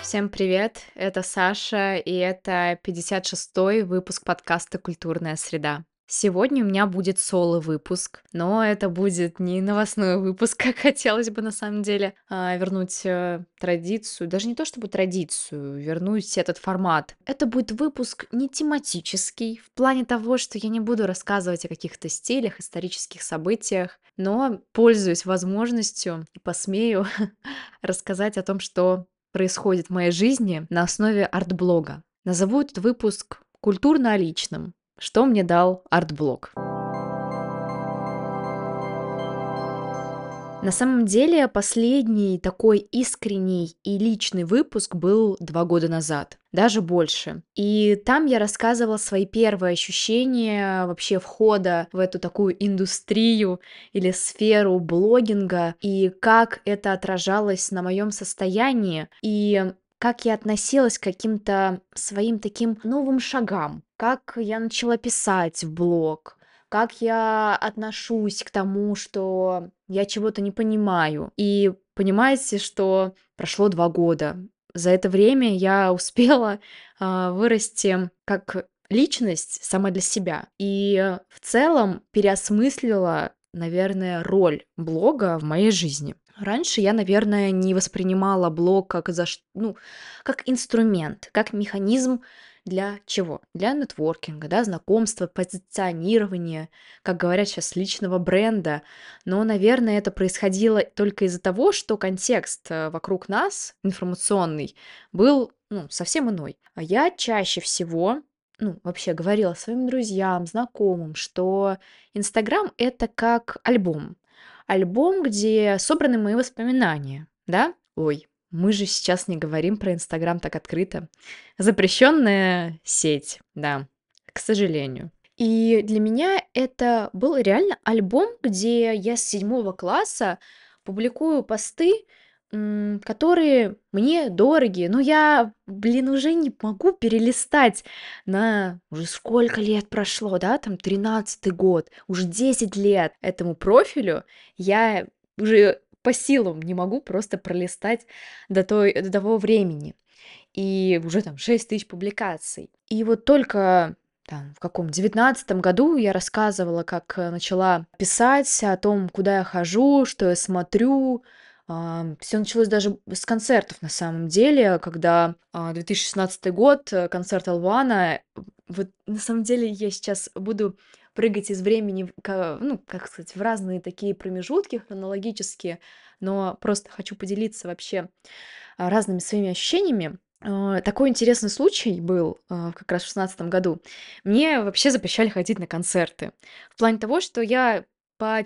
Всем привет, это Саша, и это 56-й выпуск подкаста «Культурная среда». Сегодня у меня будет соло-выпуск, но это будет не новостной выпуск, как хотелось бы на самом деле, вернуть традицию, даже не то чтобы традицию, вернуть этот формат. Это будет выпуск не тематический, в плане того, что я не буду рассказывать о каких-то стилях, исторических событиях, но пользуюсь возможностью и посмею рассказать о том, что происходит в моей жизни на основе арт-блога. Назову этот выпуск культурно-личным. Что мне дал арт-блог? На самом деле, последний такой искренний и личный выпуск был 2 года назад, даже больше. И там я рассказывала свои первые ощущения вообще входа в эту такую индустрию или сферу блогинга, и как это отражалось на моем состоянии, и как я относилась к каким-то своим таким новым шагам, как я начала писать в блог, как я отношусь к тому, что я чего-то не понимаю. И понимаете, что прошло 2 года. За это время я успела вырасти как личность сама для себя. И в целом переосмыслила, наверное, роль блога в моей жизни. Раньше я, наверное, не воспринимала блог как инструмент, как механизм для чего? Для нетворкинга, да, знакомства, позиционирования, как говорят сейчас, личного бренда. Но, наверное, это происходило только из-за того, что контекст вокруг нас, информационный, был совсем иной. А я чаще всего, вообще говорила своим друзьям, знакомым, что Инстаграм это как альбом. Альбом, где собраны мои воспоминания, да? Ой, мы же сейчас не говорим про Инстаграм так открыто. Запрещенная сеть, да, к сожалению. И для меня это был реально альбом, где я с 7 класса публикую посты, которые мне дороги. Но я, уже не могу перелистать на уже сколько лет прошло, да, там 13-й год, уже 10 лет этому профилю. Я уже по силам не могу просто пролистать до того времени. И уже там 6 тысяч публикаций. И вот только там в каком 19-м году я рассказывала, как начала писать о том, куда я хожу, что я смотрю. Все началось даже с концертов на самом деле, когда 2016 год, концерт Алвана. Вот на самом деле я сейчас буду прыгать из времени, как сказать, в разные такие промежутки хронологические, но просто хочу поделиться вообще разными своими ощущениями. Такой интересный случай был, как раз в 16 году. Мне вообще запрещали ходить на концерты. В плане того, что я по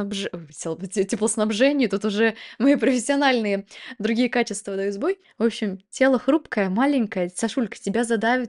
теплоснабжению, тут уже мои профессиональные другие качества дают сбой. В общем, тело хрупкое, маленькое. Сашулька, тебя задавит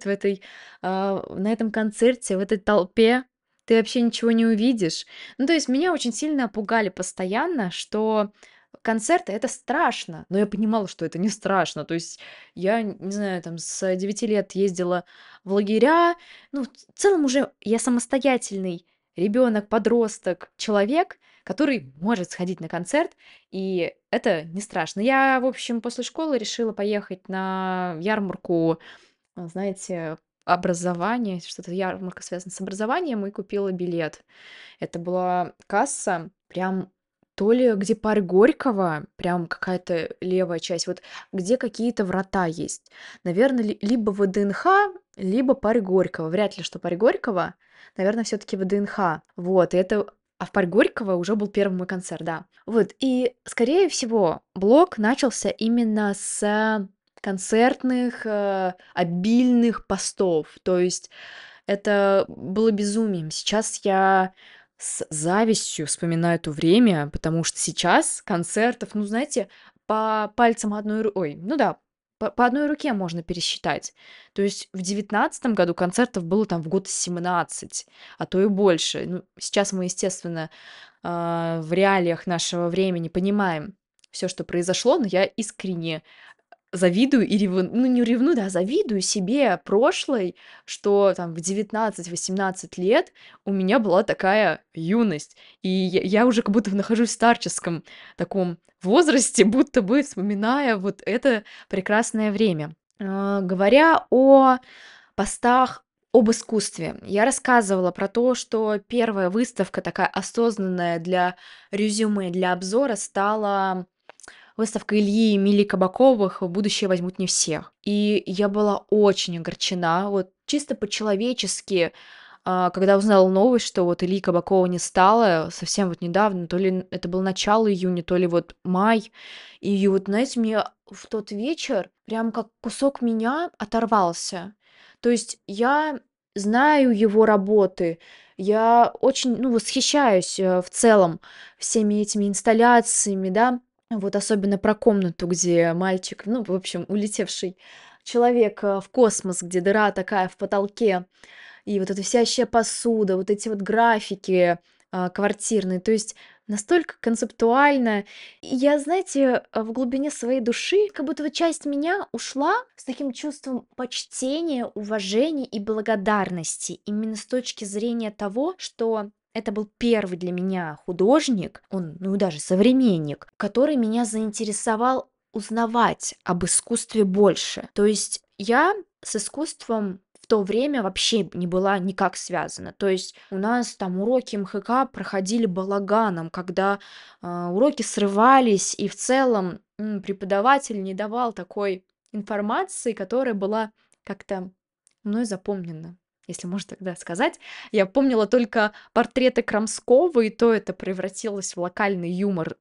на этом концерте, в этой толпе. Ты вообще ничего не увидишь. Ну, то есть меня очень сильно пугали постоянно, что концерты — это страшно, но я понимала, что это не страшно. То есть я, не знаю, там с 9 лет ездила в лагеря. Ну, в целом уже я самостоятельный ребенок, подросток, человек, который может сходить на концерт, и это не страшно. Я, в общем, после школы решила поехать на ярмарку, знаете, образования, что-то ярмарка связана с образованием, и купила билет. Это была касса, прям то ли где парк Горького, прям какая-то левая часть, вот где какие-то врата есть. Наверное, либо ВДНХ, либо парк Горького. Вряд ли, что парк Горького. Наверное, все-таки ВДНХ. Вот, и это... А в парк Горького уже был первый мой концерт, да. Вот, и, скорее всего, блог начался именно с концертных, обильных постов. То есть это было безумием. Сейчас я с завистью вспоминаю то время, потому что сейчас концертов, знаете, по пальцам одной руки, ой, ну да, по одной руке можно пересчитать. То есть в 19-м году концертов было там в год 17, а то и больше. Ну, сейчас мы, естественно, в реалиях нашего времени понимаем все, что произошло, но я искренне завидую и ну, не ревную, да, завидую себе прошлой, что там в 19-18 лет у меня была такая юность. И я уже как будто нахожусь в старческом таком возрасте, будто бы вспоминая вот это прекрасное время. Говоря о постах об искусстве, я рассказывала про то, что первая выставка такая осознанная для резюме, для обзора стала выставка Ильи и Эмилии Кабаковых «Будущее возьмут не всех». И я была очень огорчена, вот чисто по-человечески, когда узнала новость, что вот Ильи Кабакова не стало совсем вот недавно, то ли это было начало июня, то ли вот май. И вот, знаете, мне в тот вечер прям как кусок меня оторвался. То есть я знаю его работы, я очень, ну, восхищаюсь в целом всеми этими инсталляциями, да, вот особенно про комнату, где мальчик, ну, в общем, улетевший человек в космос, где дыра такая в потолке, и вот эта висящая посуда, вот эти вот графики квартирные, то есть настолько концептуально. И я, знаете, в глубине своей души, как будто вот часть меня ушла с таким чувством почтения, уважения и благодарности, именно с точки зрения того, что это был первый для меня художник, он, ну, даже современник, который меня заинтересовал узнавать об искусстве больше. То есть я с искусством в то время вообще не была никак связана. То есть у нас там уроки МХК проходили балаганом, когда уроки срывались, и в целом преподаватель не давал такой информации, которая была как-то мной запомнена, если можно тогда сказать. Я помнила только портреты Крамского, и то это превратилось в локальный юмор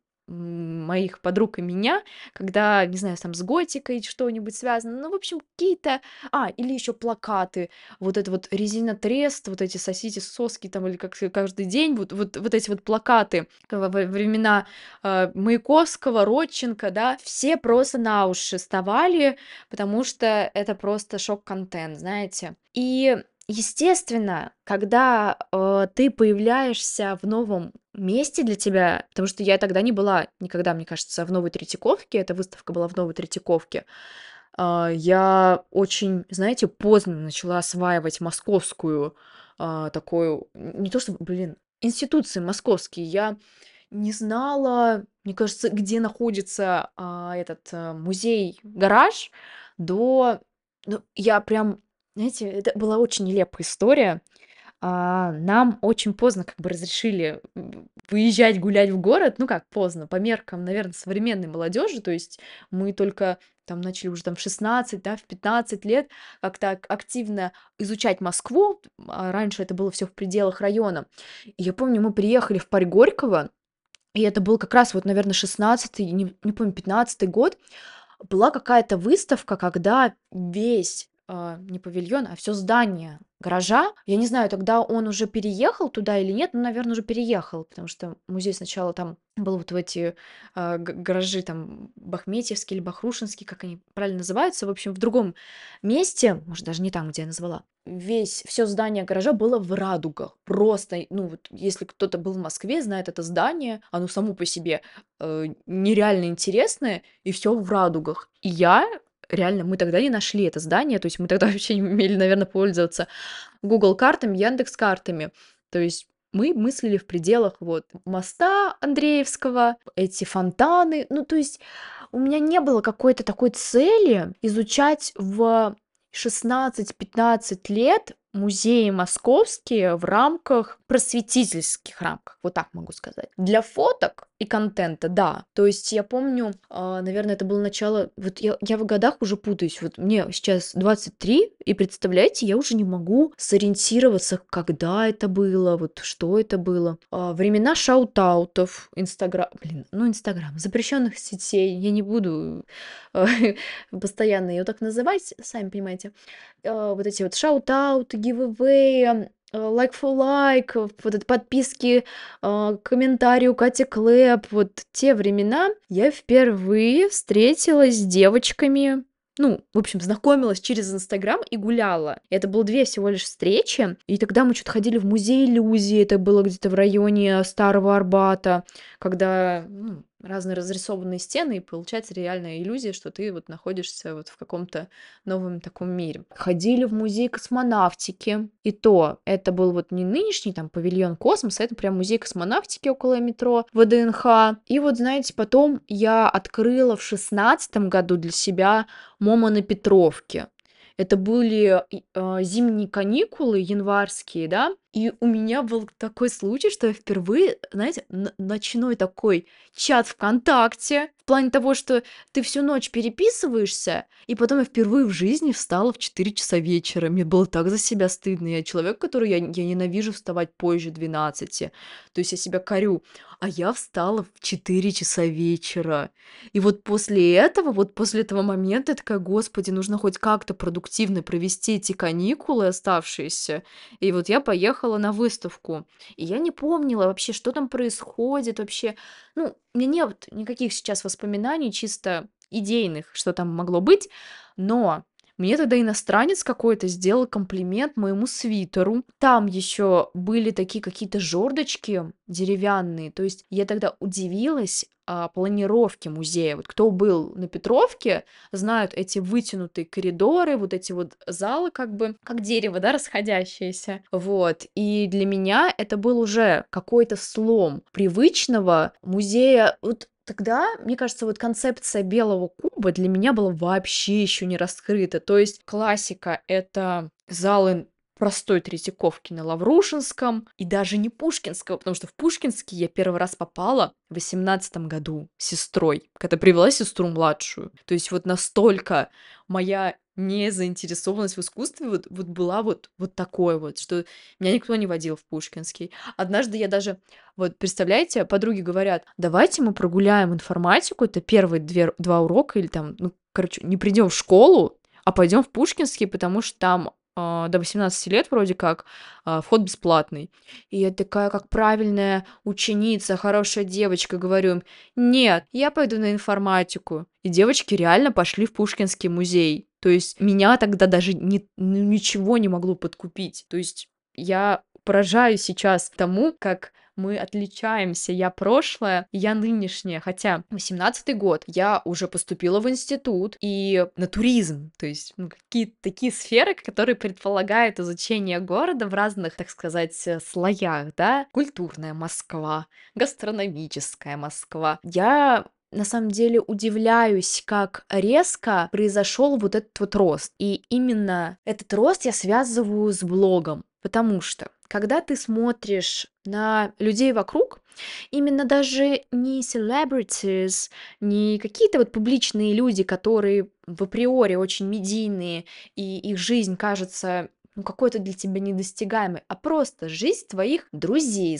моих подруг и меня, когда, не знаю, там с готикой что-нибудь связано, ну, в общем, какие-то... или еще плакаты, вот это вот резина трест, вот эти сосите соски там, или как каждый день, вот эти вот плакаты во времена Маяковского, Родченко, да, все просто на уши вставали, потому что это просто шок-контент, знаете. И естественно, когда ты появляешься в новом месте для тебя, потому что я тогда не была никогда, мне кажется, в Новой Третьяковке, эта выставка была в Новой Третьяковке, я очень, знаете, поздно начала осваивать московскую такую, не то что, блин, институции московские. Я не знала, мне кажется, где находится этот музей-гараж ну, я прям, знаете, это была очень нелепая история. Нам очень поздно как бы разрешили выезжать гулять в город. Ну как поздно, по меркам, наверное, современной молодежи. То есть мы только там начали уже там в 16, да, в 15 лет как-то активно изучать Москву. Раньше это было все в пределах района. И я помню, мы приехали в парк Горького, и это был как раз вот, наверное, 16-й, не помню, 15-й год. Была какая-то выставка, когда весь, не павильон, а все здание гаража, я не знаю, тогда он уже переехал туда или нет, ну, наверное, уже переехал, потому что музей сначала там был вот в эти гаражи, там, Бахметьевский или Бахрушинский, как они правильно называются, в общем, в другом месте, может, даже не там, где я назвала. Все здание гаража было в радугах. Просто, ну, вот если кто-то был в Москве, знает это здание, оно само по себе нереально интересное, и все в радугах. И я реально, мы тогда не нашли это здание, то есть мы тогда вообще не умели, наверное, пользоваться Google картами, Яндекс картами. То есть мы мыслили в пределах вот моста Андреевского, эти фонтаны. Ну, то есть у меня не было какой-то такой цели изучать в 16-15 лет музеи московские в рамках просветительских рамках, вот так могу сказать. Для фоток и контента, да. То есть я помню, наверное, это было начало... Вот я в годах уже путаюсь. Вот мне сейчас 23, и представляете, я уже не могу сориентироваться, когда это было, вот что это было. Времена шаут-аутов, Инстаграм... Блин, ну Инстаграм, запрещенных сетей. Я не буду постоянно ее так называть, сами понимаете. Вот эти вот шаут-ауты, giveaway, like for like, вот это подписки, комментарии у Кати Клэп, вот те времена я впервые встретилась с девочками, ну, в общем, знакомилась через Инстаграм и гуляла. Это было 2 всего лишь встречи, и тогда мы что-то ходили в музей иллюзии, это было где-то в районе Старого Арбата, когда, ну, разные разрисованные стены, и получается реальная иллюзия, что ты вот находишься вот в каком-то новом таком мире. Ходили в музей космонавтики, и то это был вот не нынешний там павильон космоса, это прям музей космонавтики около метро ВДНХ. И вот, знаете, потом я открыла в 16 году для себя МОМА на Петровке. Это были зимние каникулы январские, да, и у меня был такой случай, что я впервые, знаете, ночной такой чат ВКонтакте, в плане того, что ты всю ночь переписываешься, и потом я впервые в жизни встала в 4 часа вечера. Мне было так за себя стыдно. Я человек, который я ненавижу вставать позже 12. То есть я себя корю. А я встала в 4 часа вечера. И вот после этого момента я такая, господи, нужно хоть как-то продуктивно провести эти каникулы оставшиеся. И вот я поехала на выставку. И я не помнила вообще, что там происходит вообще. Ну, у меня нет никаких сейчас воспоминаний чисто идейных, что там могло быть, но мне тогда иностранец какой-то сделал комплимент моему свитеру. Там еще были такие какие-то жердочки деревянные. То есть я тогда удивилась планировке музея. Вот кто был на Петровке, знают эти вытянутые коридоры, вот эти вот залы как бы, как дерево, да, расходящееся. Вот. И для меня это был уже какой-то слом привычного музея. Вот тогда, мне кажется, вот концепция белого куба для меня была вообще еще не раскрыта. То есть классика — это залы простой Третьяковки на Лаврушинском и даже не Пушкинского, потому что в Пушкинский я первый раз попала в 18 году с сестрой, когда привела сестру младшую. То есть вот настолько моя незаинтересованность в искусстве вот была вот такой вот, что меня никто не водил в Пушкинский. Однажды я даже, вот представляете, подруги говорят, давайте мы прогуляем информатику, это первые два урока, или там, ну, короче, не придем в школу, а пойдем в Пушкинский, потому что там до 18 лет вроде как вход бесплатный. И я такая, как правильная ученица, хорошая девочка, говорю им, нет, я пойду на информатику. И девочки реально пошли в Пушкинский музей. То есть меня тогда даже ничего не могло подкупить. То есть я поражаюсь сейчас тому, как мы отличаемся. Я прошлое, я нынешнее. Хотя 18-й год я уже поступила в институт и на туризм. То есть какие-то такие сферы, которые предполагают изучение города в разных, так сказать, слоях, да? Культурная Москва, гастрономическая Москва. Я на самом деле удивляюсь, как резко произошел вот этот вот рост. И именно этот рост я связываю с блогом. Потому что, когда ты смотришь на людей вокруг, именно даже не celebrities, не какие-то вот публичные люди, которые в априори очень медийные, и их жизнь кажется какой-то для тебя недостигаемой, а просто жизнь твоих друзей,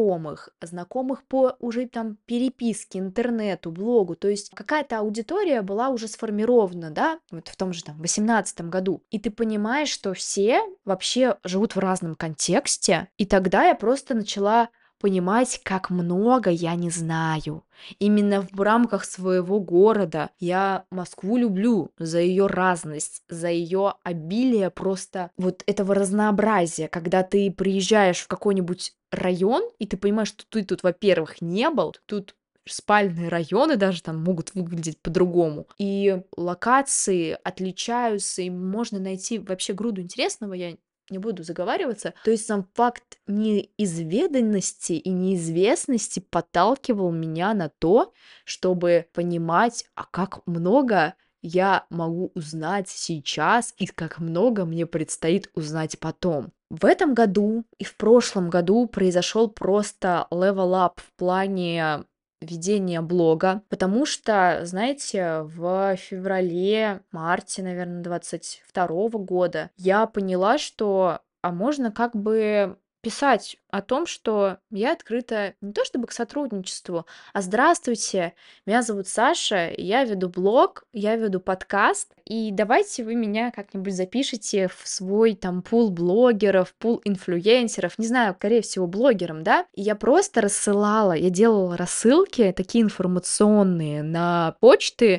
знакомых по уже там переписке, интернету, блогу. То есть какая-то аудитория была уже сформирована, да, вот в том же там 18 году. И ты понимаешь, что все вообще живут в разном контексте. И тогда я просто начала понимать, как много я не знаю. Именно в рамках своего города. Я Москву люблю за ее разность, за ее обилие просто вот этого разнообразия, когда ты приезжаешь в какой-нибудь район, и ты понимаешь, что ты тут, во-первых, не был, тут спальные районы даже там могут выглядеть по-другому. И локации отличаются, и можно найти вообще груду интересного. Я не буду заговариваться. То есть сам факт неизведанности и неизвестности подталкивал меня на то, чтобы понимать, а как много я могу узнать сейчас и как много мне предстоит узнать потом. В этом году и в прошлом году произошел просто level up в плане ведения блога, потому что, знаете, в феврале-марте, наверное, 22 года я поняла, что можно как бы писать о том, что я открыта не то чтобы к сотрудничеству, а здравствуйте, меня зовут Саша, я веду блог, я веду подкаст, и давайте вы меня как-нибудь запишите в свой там пул блогеров, пул инфлюенсеров, не знаю, скорее всего, блогерам, да? И я просто рассылала, я делала рассылки такие информационные на почты, там,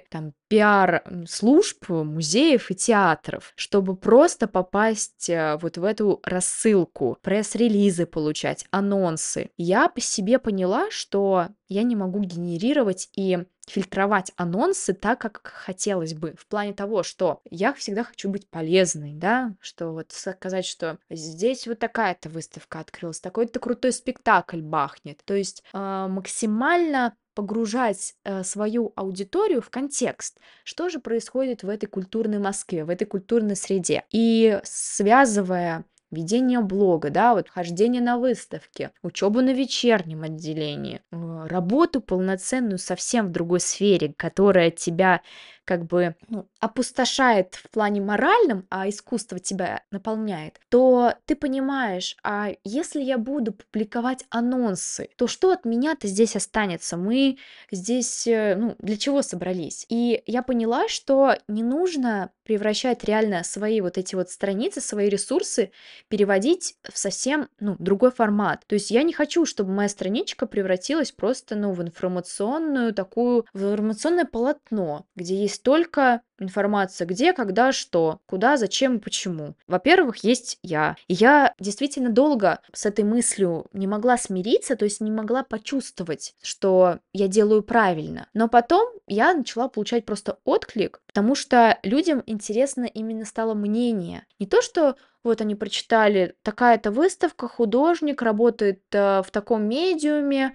пиар-служб, музеев и театров, чтобы просто попасть вот в эту рассылку, пресс-релизы получать, анонсы. Я по себе поняла, что я не могу генерировать и фильтровать анонсы так, как хотелось бы. В плане того, что я всегда хочу быть полезной, да, что вот сказать, что здесь вот такая-то выставка открылась, такой-то крутой спектакль бахнет. То есть максимально погружать свою аудиторию в контекст, что же происходит в этой культурной Москве, в этой культурной среде. И связывая ведение блога, да, вот хождение на выставки, учебу на вечернем отделении, работу полноценную совсем в другой сфере, которая тебя как бы опустошает в плане моральном, а искусство тебя наполняет, то ты понимаешь, а если я буду публиковать анонсы, то что от меня-то здесь останется? Мы здесь, для чего собрались? И я поняла, что не нужно превращать реально свои вот эти вот страницы, свои ресурсы переводить в совсем, другой формат. То есть я не хочу, чтобы моя страничка превратилась просто, в информационную такую, в информационное полотно, где есть только информация, где, когда, что, куда, зачем и почему. Во-первых, есть я. И я действительно долго с этой мыслью не могла смириться, то есть не могла почувствовать, что я делаю правильно. Но потом я начала получать просто отклик, потому что людям интересно именно стало мнение. Не то, что вот они прочитали, такая-то выставка, художник работает в таком медиуме,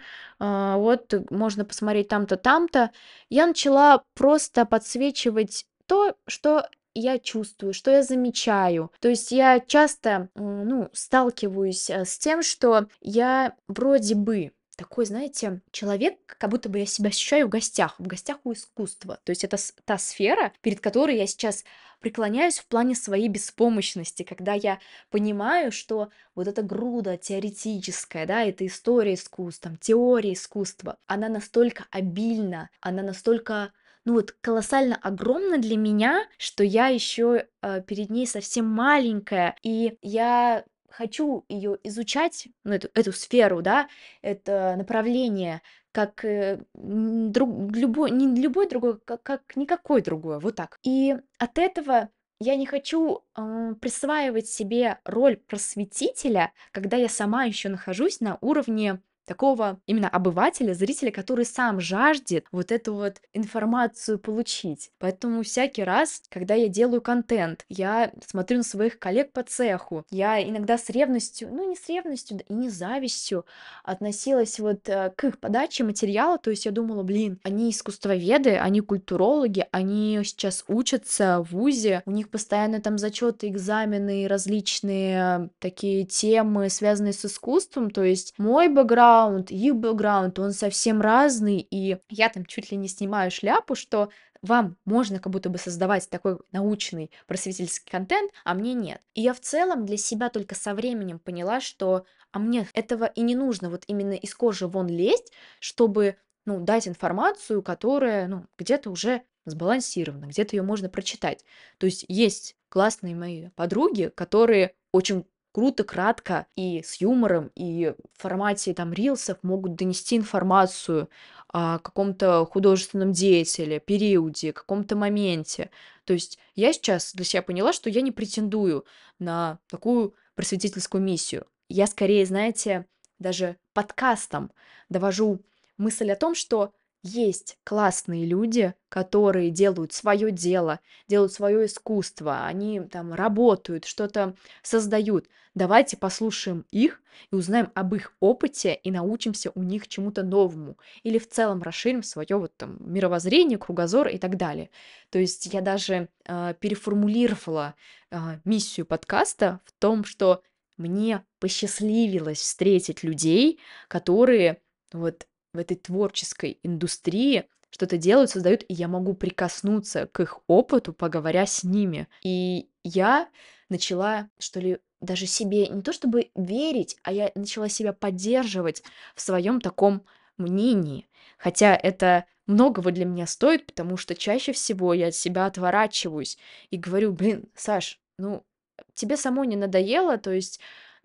вот можно посмотреть там-то, там-то. Я начала просто подсвечивать то, что я чувствую, что я замечаю. То есть я часто, сталкиваюсь с тем, что я вроде бы такой, знаете, человек, как будто бы я себя ощущаю в гостях у искусства. То есть это та сфера, перед которой я сейчас преклоняюсь в плане своей беспомощности, когда я понимаю, что вот эта груда теоретическая, да, это история искусства, там, теория искусства, она настолько обильна, она настолько колоссально огромна для меня, что я еще перед ней совсем маленькая, и я хочу ее изучать, эту сферу, да, это направление, как любой, не любой другой, как никакой другой, вот так. И от этого я не хочу присваивать себе роль просветителя, когда я сама еще нахожусь на уровне такого именно обывателя, зрителя, который сам жаждет вот эту вот информацию получить. Поэтому всякий раз, когда я делаю контент, я смотрю на своих коллег по цеху, я иногда с ревностью, не с ревностью, да и не с завистью относилась вот к их подаче материала, то есть я думала, блин, они искусствоведы, они культурологи, они сейчас учатся в вузе, у них постоянно там зачеты, экзамены, различные такие темы, связанные с искусством, то есть мой бэкграунд, их бэкграунд, он совсем разный, и я там чуть ли не снимаю шляпу, что вам можно как будто бы создавать такой научный просветительский контент, а мне нет. И я в целом для себя только со временем поняла, что мне этого и не нужно вот именно из кожи вон лезть, чтобы, дать информацию, которая, где-то уже сбалансирована, где-то ее можно прочитать. То есть классные мои подруги, которые очень круто, кратко и с юмором, и в формате там рилсов могут донести информацию о каком-то художественном деятеле, периоде, каком-то моменте. То есть я сейчас для себя поняла, что я не претендую на такую просветительскую миссию. Я скорее, знаете, даже подкастом довожу мысль о том, что есть классные люди, которые делают свое дело, делают свое искусство, они там работают, что-то создают. Давайте послушаем их и узнаем об их опыте и научимся у них чему-то новому. Или в целом расширим свое вот там мировоззрение, кругозор и так далее. То есть я даже переформулировала миссию подкаста в том, что мне посчастливилось встретить людей, которые вот в этой творческой индустрии что-то делают, создают, и я могу прикоснуться к их опыту, поговоря с ними. И я начала, что ли, даже себе не то чтобы верить, а я начала себя поддерживать в своем таком мнении. Хотя это многого для меня стоит, потому что чаще всего я от себя отворачиваюсь и говорю, блин, Саш, тебе самой не надоело, то есть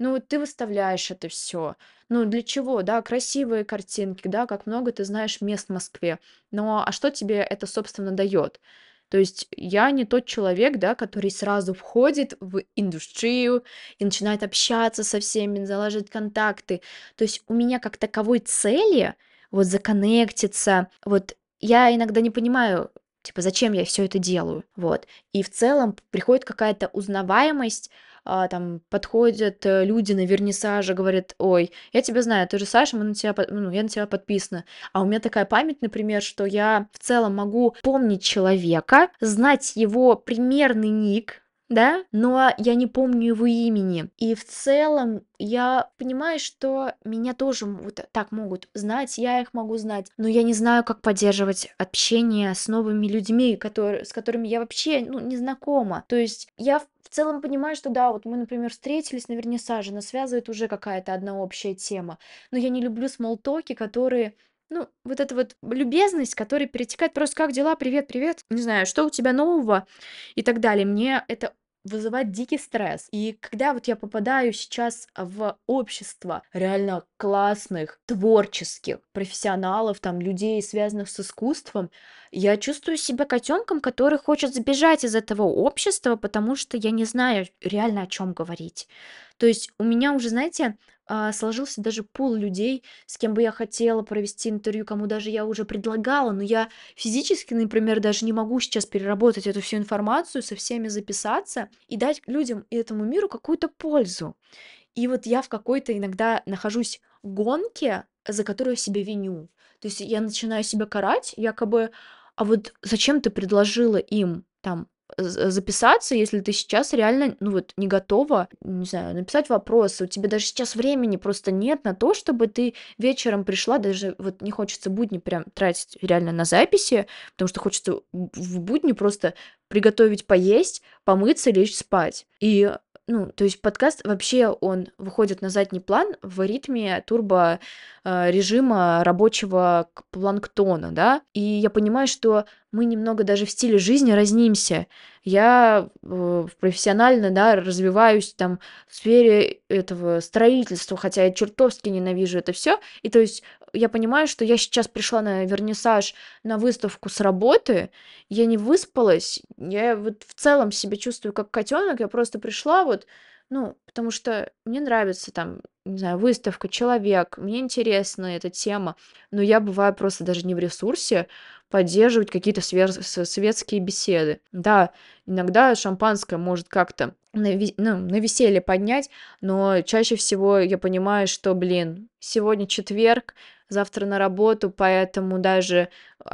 Ну, вот ты выставляешь это все. Ну, для чего, да? Красивые картинки, да, как много ты знаешь мест в Москве. Но а что тебе это, собственно, дает? То есть я не тот человек, да, который сразу входит в индустрию и начинает общаться со всеми, залаживать контакты. То есть у меня как таковой цели вот законнектиться, вот я иногда не понимаю, типа, зачем я все это делаю, вот. И в целом приходит какая-то узнаваемость, там подходят люди на вернисаже, говорят: ой, я тебя знаю, ты же Саша, мы на тебя, ну, я на тебя подписана. А у меня такая память, например, что я в целом могу помнить человека, знать его примерный ник, да, но я не помню его имени. И в целом я понимаю, что меня тоже вот так могут знать, я их могу знать, но я не знаю, как поддерживать общение с новыми людьми, с которыми я вообще, ну, не знакома. То есть я в целом понимаю, что да, вот мы, например, встретились на вернисаже, нас связывает уже какая-то одна общая тема, но я не люблю смолтоки, которые, ну, вот эта вот любезность, которая перетекает просто: как дела, привет, привет, не знаю, что у тебя нового и так далее. Мне это вызывает дикий стресс. И когда вот я попадаю сейчас в общество реально классных, творческих профессионалов, там, людей, связанных с искусством, я чувствую себя котенком, который хочет сбежать из этого общества, потому что я не знаю реально, о чем говорить. То есть у меня уже, знаете, сложился даже пул людей, с кем бы я хотела провести интервью, кому даже я уже предлагала, но я физически, например, даже не могу сейчас переработать эту всю информацию, со всеми записаться и дать людям и этому миру какую-то пользу. И вот я в какой-то иногда нахожусь гонке, за которую себя виню. То есть я начинаю себя карать, якобы, а вот зачем ты предложила им там записаться, если ты сейчас реально, ну вот, не готова, не знаю, написать вопросы, у тебя даже сейчас времени просто нет на то, чтобы ты вечером пришла, даже вот не хочется будни прям тратить реально на записи, потому что хочется в будни просто приготовить поесть, помыться, лечь спать. И ну, то есть подкаст вообще, он выходит на задний план в ритме турбо режима рабочего планктона, да, и я понимаю, что мы немного даже в стиле жизни разнимся. Я профессионально, да, развиваюсь там в сфере этого строительства, хотя я чертовски ненавижу это все. И то есть я понимаю, что я сейчас пришла на вернисаж, на выставку с работы, я не выспалась, я вот в целом себя чувствую как котенок, я просто пришла вот, ну, потому что мне нравится там, не знаю, выставка, человек, мне интересна эта тема, но я бываю просто даже не в ресурсе поддерживать какие-то светские беседы. Да, иногда шампанское может как-то ну, на веселье поднять, но чаще всего я понимаю, что, блин, сегодня четверг, завтра на работу, поэтому даже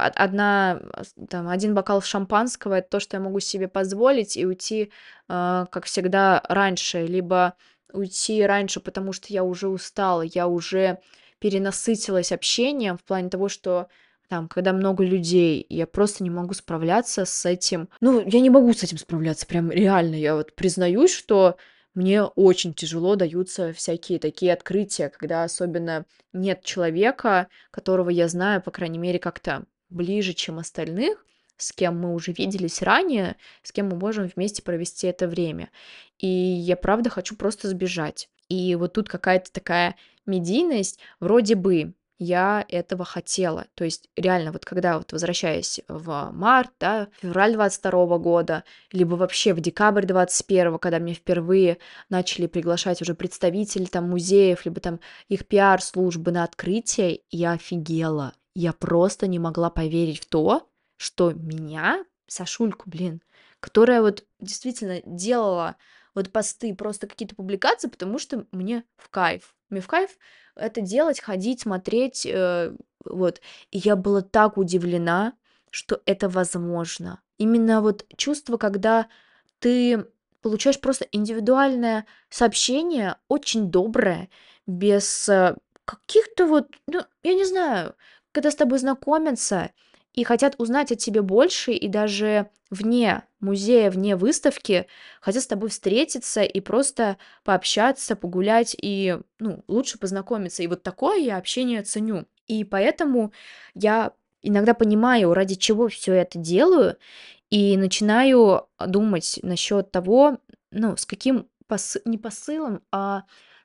там, один бокал шампанского — это то, что я могу себе позволить, и уйти, как всегда, раньше. Либо уйти раньше, потому что я уже устала, я уже перенасытилась общением в плане того, что там, когда много людей, я просто не могу справляться с этим. Ну, я не могу с этим справляться, прям реально. Я вот признаюсь, что мне очень тяжело даются всякие такие открытия, когда особенно нет человека, которого я знаю, по крайней мере, как-то ближе, чем остальных, с кем мы уже виделись ранее, с кем мы можем вместе провести это время. И я правда хочу просто сбежать. И вот тут какая-то такая медийность, вроде бы я этого хотела. То есть реально, вот когда вот возвращаясь в март, да, февраль 22 года, либо вообще в декабрь 21, когда мне впервые начали приглашать уже представители там музеев, либо там их пиар-службы на открытие, я офигела. Я просто не могла поверить в то, что меня, Сашульку, блин, которая вот действительно делала вот посты, просто какие-то публикации, потому что мне в кайф. Мне в кайф это делать, ходить, смотреть, вот. И я была так удивлена, что это возможно. Именно вот чувство, когда ты получаешь просто индивидуальное сообщение, очень доброе, без каких-то вот, ну, я не знаю, когда с тобой знакомятся и хотят узнать о тебе больше, и даже вне музея, вне выставки хотят с тобой встретиться и просто пообщаться, погулять и, ну, лучше познакомиться. И вот такое я общение ценю. И поэтому я иногда понимаю, ради чего все это делаю, и начинаю думать насчет того, ну, с каким не посылом, а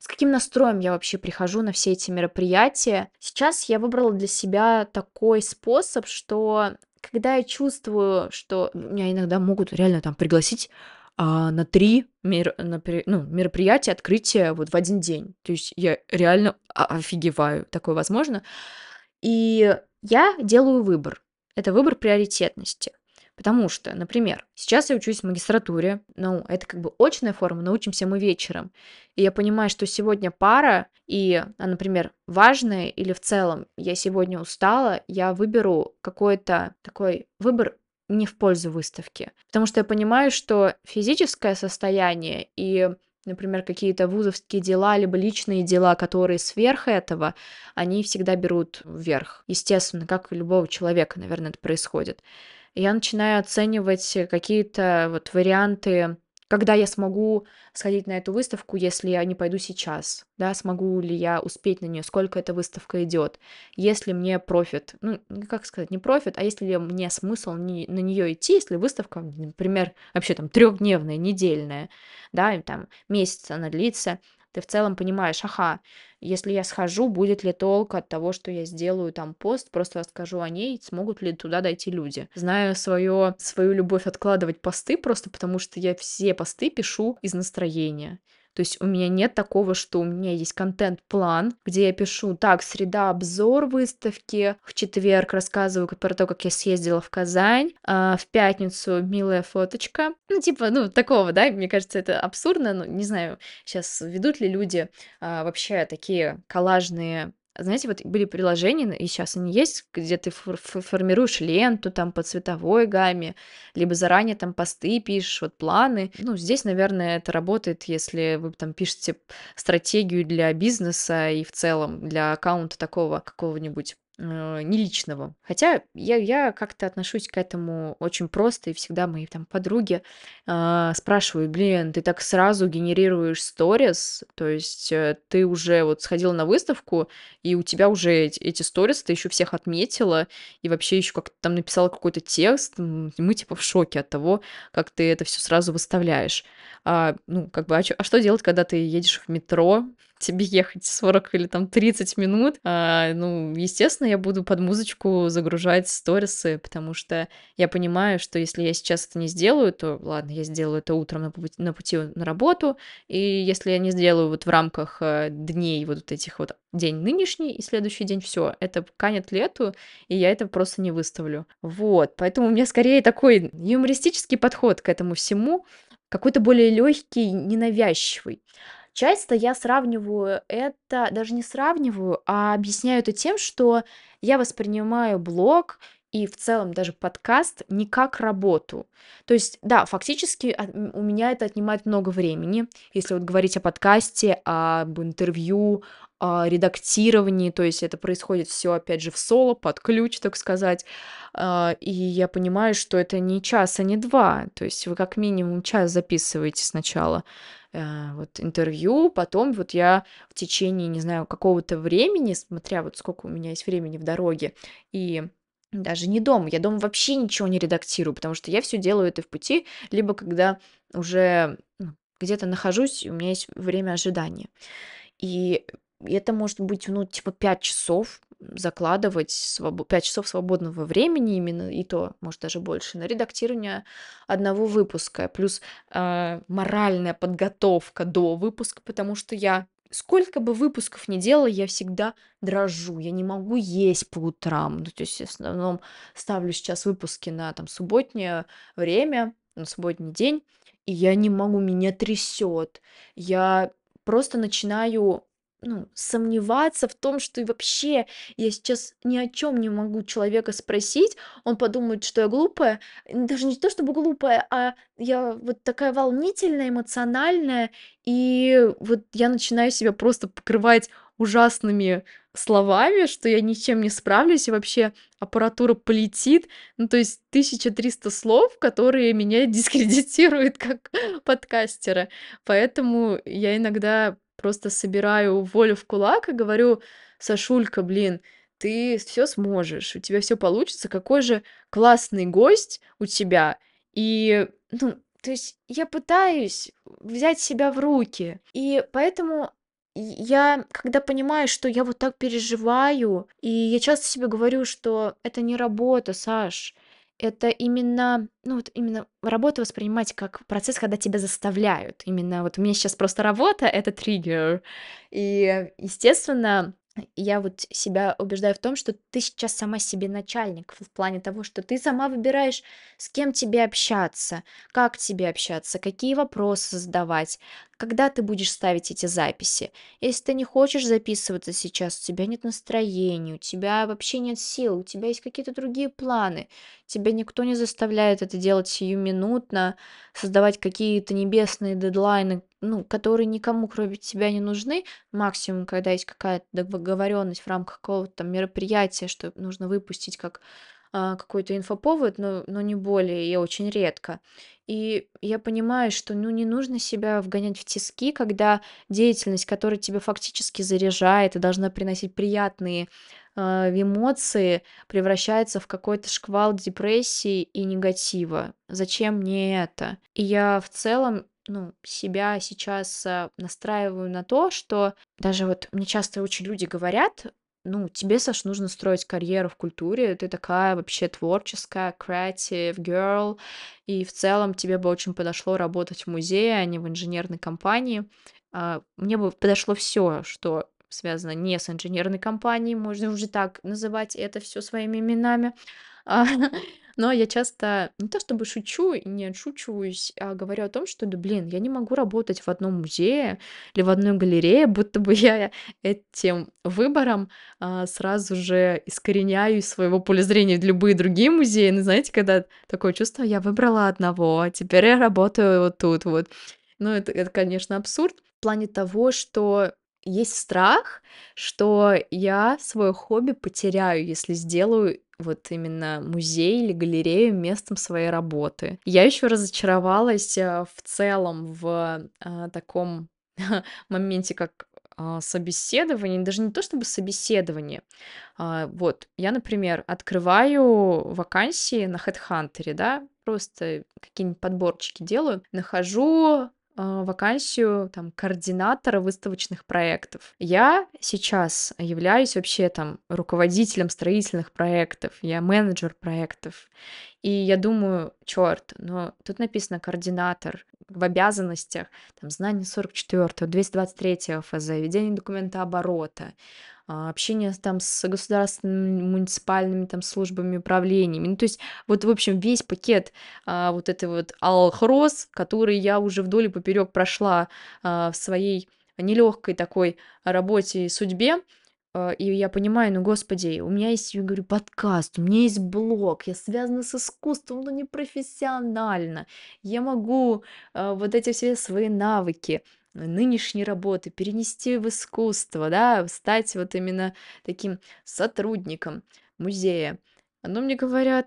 с каким настроем я вообще прихожу на все эти мероприятия. Сейчас я выбрала для себя такой способ, что когда я чувствую, что меня иногда могут реально там пригласить на 3 мероприятия, открытия вот в один день. То есть я реально офигеваю, такое возможно. И я делаю выбор. Это выбор приоритетности. Потому что, например, сейчас я учусь в магистратуре, ну, это как бы очная форма, но учимся мы вечером. И я понимаю, что сегодня пара, и, например, важная или в целом я сегодня устала, я выберу какой-то такой выбор не в пользу выставки. Потому что я понимаю, что физическое состояние и, например, какие-то вузовские дела, либо личные дела, которые сверх этого, они всегда берут вверх. Естественно, как у любого человека, наверное, это происходит. И я начинаю оценивать какие-то вот варианты, когда я смогу сходить на эту выставку, если я не пойду сейчас, да, смогу ли я успеть на нее, сколько эта выставка идет, если мне профит, ну, как сказать, не профит, а если мне смысл на нее идти, если выставка, например, вообще там трехдневная, недельная, да, и там месяц она длится, ты в целом понимаешь, ага, если я схожу, будет ли толк от того, что я сделаю там пост, просто расскажу о ней, смогут ли туда дойти люди. Знаю свою любовь откладывать посты просто потому, что я все посты пишу из настроения. То есть у меня нет такого, что у меня есть контент-план, где я пишу, так, среда, обзор выставки, в четверг рассказываю про то, как я съездила в Казань, в пятницу милая фоточка. Ну, типа, ну, такого, да, мне кажется, это абсурдно, но не знаю, сейчас ведут ли люди вообще такие коллажные. Знаете, вот были приложения, и сейчас они есть, где ты формируешь ленту там по цветовой гамме, либо заранее там посты пишешь, вот планы. Ну, здесь, наверное, это работает, если вы там пишете стратегию для бизнеса и в целом для аккаунта такого какого-нибудь не личного. Хотя я как-то отношусь к этому очень просто, и всегда мои там подруги спрашивают, блин, ты так сразу генерируешь сторис, то есть ты уже вот сходила на выставку, и у тебя уже эти сторис, ты еще всех отметила, и вообще еще как-то там написала какой-то текст, и мы типа в шоке от того, как ты это все сразу выставляешь. Ну, как бы, а что делать, когда ты едешь в метро, тебе ехать 40 или там 30 минут. Ну, естественно, я буду под музычку загружать сторисы, потому что я понимаю, что если я сейчас это не сделаю, то ладно, я сделаю это утром на пути на работу, и если я не сделаю вот в рамках дней вот этих вот день нынешний и следующий день, все, это канет лету, и я это просто не выставлю. Вот, поэтому у меня скорее такой юмористический подход к этому всему, какой-то более легкий, ненавязчивый. Часто я сравниваю это, даже не сравниваю, а объясняю это тем, что я воспринимаю блог и в целом даже подкаст не как работу. То есть, да, фактически у меня это отнимает много времени. Если вот говорить о подкасте, об интервью, о редактировании, то есть это происходит все, опять же, в соло, под ключ, так сказать. И я понимаю, что это не час, а не два. То есть вы как минимум час записываете сначала вот интервью, потом вот я в течение, не знаю, какого-то времени, смотря вот сколько у меня есть времени в дороге, и даже не дома, я дома вообще ничего не редактирую, потому что я все делаю это в пути, либо когда уже где-то нахожусь, и у меня есть время ожидания. И это может быть, ну, типа 5 часов закладывать, 5 часов свободного времени именно, и то, может, даже больше, на редактирование одного выпуска. Плюс моральная подготовка до выпуска, потому что я сколько бы выпусков ни делала, я всегда дрожу, я не могу есть по утрам. Ну, то есть в основном ставлю сейчас выпуски на там субботнее время, на субботний день, и я не могу, меня трясет. Я просто начинаю, ну, сомневаться в том, что и вообще я сейчас ни о чем не могу человека спросить, он подумает, что я глупая, даже не то чтобы глупая, а я вот такая волнительная, эмоциональная, и вот я начинаю себя просто покрывать ужасными словами, что я ничем не справлюсь, и вообще аппаратура полетит. Ну, то есть 1300 слов, которые меня дискредитируют как подкастера. Поэтому я иногда просто собираю волю в кулак и говорю: Сашулька, блин, ты все сможешь, у тебя все получится, какой же классный гость у тебя. И, ну, то есть я пытаюсь взять себя в руки. И поэтому я когда понимаю, что я вот так переживаю, и я часто себе говорю, что это не работа, Саш, это именно, ну вот именно работу воспринимать как процесс, когда тебя заставляют. Именно вот у меня сейчас просто работа — это триггер. И, естественно, я вот себя убеждаю в том, что ты сейчас сама себе начальник в плане того, что ты сама выбираешь, с кем тебе общаться, как тебе общаться, какие вопросы задавать, когда ты будешь ставить эти записи. Если ты не хочешь записываться сейчас, у тебя нет настроения, у тебя вообще нет сил, у тебя есть какие-то другие планы, тебя никто не заставляет это делать сиюминутно, создавать какие-то небесные дедлайны, ну, которые никому, кроме тебя, не нужны. Максимум, когда есть какая-то договоренность в рамках какого-то там мероприятия, что нужно выпустить как какой-то инфоповод, но не более, и очень редко. И я понимаю, что, ну, не нужно себя вгонять в тиски, когда деятельность, которая тебя фактически заряжает и должна приносить приятные эмоции, превращается в какой-то шквал депрессии и негатива. Зачем мне это? И я в целом, ну, себя сейчас настраиваю на то, что даже вот мне часто очень люди говорят, ну, тебе, Саш, нужно строить карьеру в культуре, ты такая вообще творческая, creative girl, и в целом тебе бы очень подошло работать в музее, а не в инженерной компании. Мне бы подошло все, что связано не с инженерной компанией, можно уже так называть это все своими именами. А, Но я часто не то чтобы шучу и не отшучиваюсь, а говорю о том, что, да блин, я не могу работать в одном музее или в одной галерее, будто бы я этим выбором сразу же искореняю из своего поля зрения любые другие музеи. Ну, знаете, когда такое чувство, я выбрала одного, а теперь я работаю вот тут вот. Ну, это, конечно, абсурд в плане того, что есть страх, что я свое хобби потеряю, если сделаю вот именно музей или галерею местом своей работы. Я еще разочаровалась в целом в таком моменте, как собеседование, даже не то чтобы собеседование. Вот, я, например, открываю вакансии на HeadHunter, да, просто какие-нибудь подборчики делаю, нахожу вакансию там координатора выставочных проектов. Я сейчас являюсь вообще там руководителем строительных проектов, я менеджер проектов. И я думаю, черт, но тут написано координатор в обязанностях, там, знание 44-го, 223 ФЗ, ведение документа оборота, общение там с государственными, муниципальными там службами, управлениями. Ну, то есть вот, в общем, весь пакет вот этой вот алхроз, который я уже вдоль и поперек прошла в своей нелегкой такой работе и судьбе, и я понимаю, ну, господи, у меня есть, я говорю, подкаст, у меня есть блог, я связана с искусством, но не профессионально. Я могу вот эти все свои навыки нынешней работы перенести в искусство, да, стать вот именно таким сотрудником музея. Но мне говорят,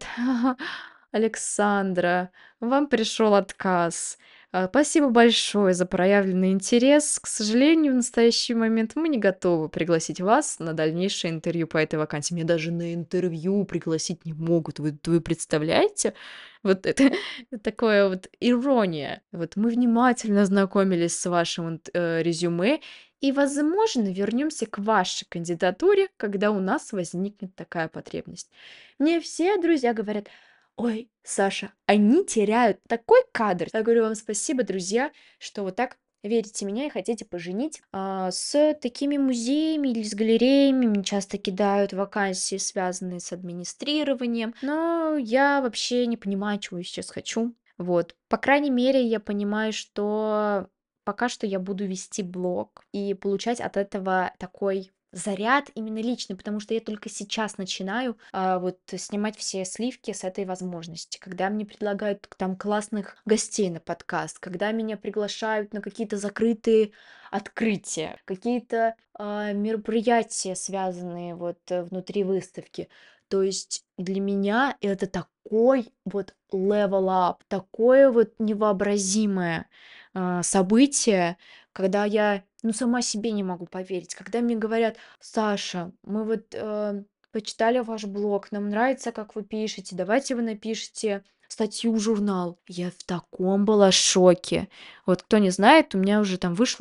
Александра, вам пришел отказ. Спасибо большое за проявленный интерес. К сожалению, в настоящий момент мы не готовы пригласить вас на дальнейшее интервью по этой вакансии. Меня даже на интервью пригласить не могут. Вы представляете? Вот это такое вот ирония. Вот мы внимательно ознакомились с вашим резюме, и, возможно, вернемся к вашей кандидатуре, когда у нас возникнет такая потребность. Мне все друзья говорят, ой, Саша, они теряют такой кадр. Я говорю вам спасибо, друзья, что вот так верите в меня и хотите поженить. С такими музеями или с галереями мне часто кидают вакансии, связанные с администрированием, но я вообще не понимаю, чего я сейчас хочу. Вот, по крайней мере, я понимаю, что пока что я буду вести блог и получать от этого такой заряд именно личный, потому что я только сейчас начинаю вот снимать все сливки с этой возможности, когда мне предлагают там классных гостей на подкаст, когда меня приглашают на какие-то закрытые открытия, какие-то мероприятия, связанные вот внутри выставки. То есть для меня это такой вот level up, такое вот невообразимое событие, когда я, ну, сама себе не могу поверить, когда мне говорят, Саша, мы вот почитали ваш блог, нам нравится, как вы пишете, давайте вы напишите статью в журнал. Я в таком была шоке. Вот кто не знает, у меня уже там вышло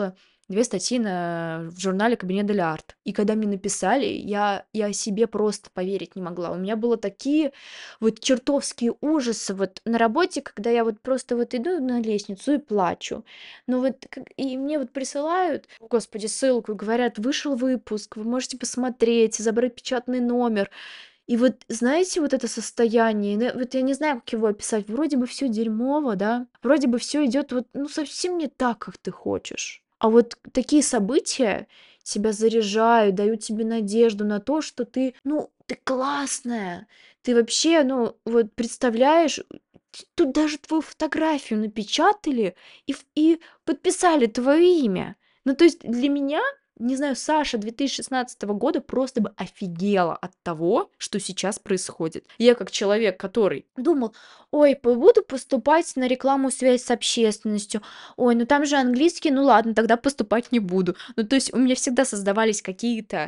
2 статьи в журнале «Кабинет дель арт». И когда мне написали, я себе просто поверить не могла. У меня было такие вот чертовские ужасы вот на работе, когда я вот просто вот иду на лестницу и плачу. Ну вот и мне вот присылают, господи, ссылку и говорят: "Вышел выпуск, вы можете посмотреть, забрать печатный номер". И вот, знаете, вот это состояние, вот я не знаю, как его описать. Вроде бы все дерьмово, да, вроде бы все идет вот, ну, совсем не так, как ты хочешь. А вот такие события тебя заряжают, дают тебе надежду на то, что ты, ну, ты классная. Ты вообще, ну, вот представляешь, тут даже твою фотографию напечатали и подписали твое имя. Ну, то есть для меня, не знаю, Саша 2016 года просто бы офигела от того, что сейчас происходит. Я как человек, который думал: ой, буду поступать на рекламу связь с общественностью, ой, ну там же английский, ну ладно, тогда поступать не буду. Ну, то есть у меня всегда создавались какие-то